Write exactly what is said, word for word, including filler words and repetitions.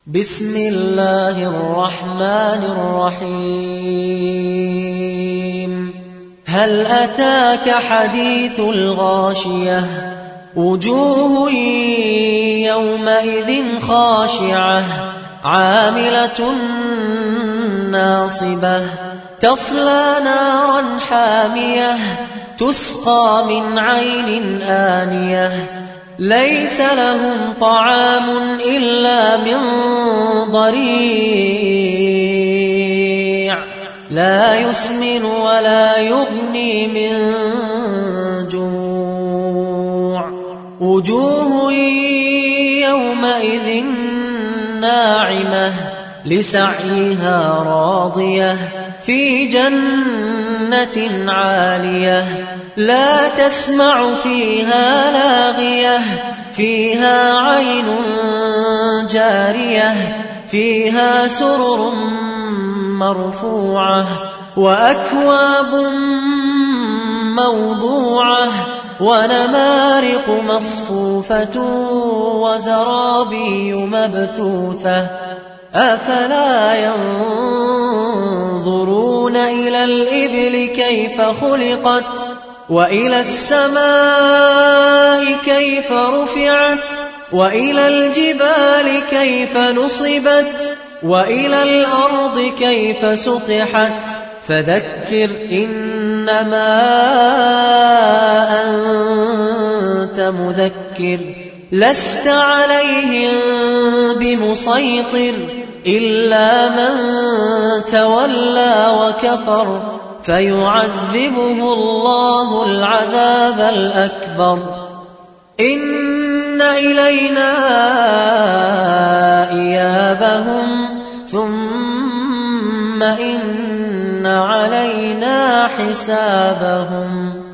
بسم الله الرحمن الرحيم هل أتاك حديث الغاشية وجوه يومئذ خاشعة عاملة ناصبة تصلى نارا حامية تسقى من عين آنية ليس لهم طعام إلا من ضريع لا يسمن ولا يغني من جوع وجوه يومئذ ناعمة لسعيها راضية في جنة عالية لا تسمع فيها لاغية فيها عين جارية فيها سرر مرفوعة وأكواب موضوعة ونمارق مصفوفة وزرابي مبثوثة أفلا ينظرون إلى الإبل كيف خلقت وإلى السماء كيف رفعت وإلى الجبال كيف نصبت وإلى الأرض كيف سطحت فذكر إنما أنت مذكر لست عليهم بمسيطر إلا من تولى وكفر فيعذبه الله العذاب الأكبر إن إلينا إيابهم ثم إن علينا حسابهم.